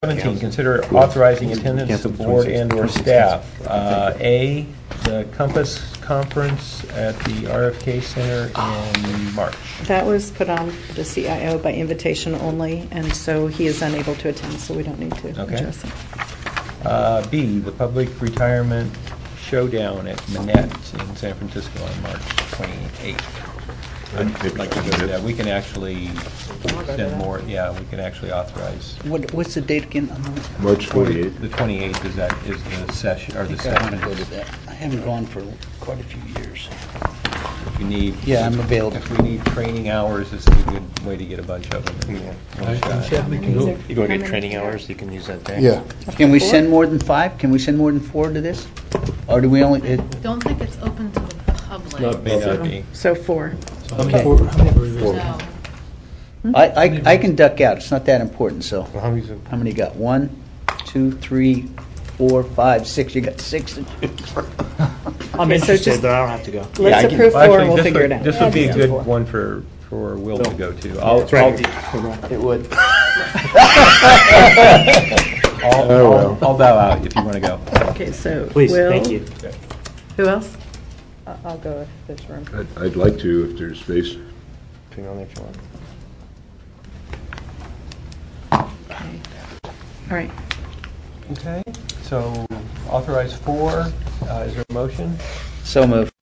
17, consider authorizing attendance of board and/or staff. A, the Compass Conference at the RFK Center in March. That was put on for the CIO by invitation only, and so he is unable to attend, so we don't need to address it. B, the Public Retirement Showdown at Manette in San Francisco on March 28th. I'd like to go to that. We can actually send more. Yeah, we can actually authorize. What's the date again? March 28th. The 28th is the session or the I want to session. go to that. I haven't gone for quite a few years. If we need. Yeah, I'm available. If we need training hours, this is a good way to get a bunch of them. You go get training hours, you can use that day. Yeah. Can we send more than 5? Can we send more than 4 to this? Or do we only... Don't think it's open to the public. May not be. So 4. Okay. So, I can duck out. It's not that important, so... Well, how many- How many you got? 1, 2, 3, 4, 5, 6. You got 6 to choose from. I'm Okay, so interested, just- but I don't have to go. Let's I approve 4 Well, and we'll this figure would- it out. This would be a Yeah. good one for Will to go to. It would. I'll bow out if you want to go. Okay, so Please, Will. thank you. Who else? I'll go if there's room. I'd like to, if there's space. Put me on there if you want. Okay. All right. Okay, so authorize 4. Is there a motion? So move.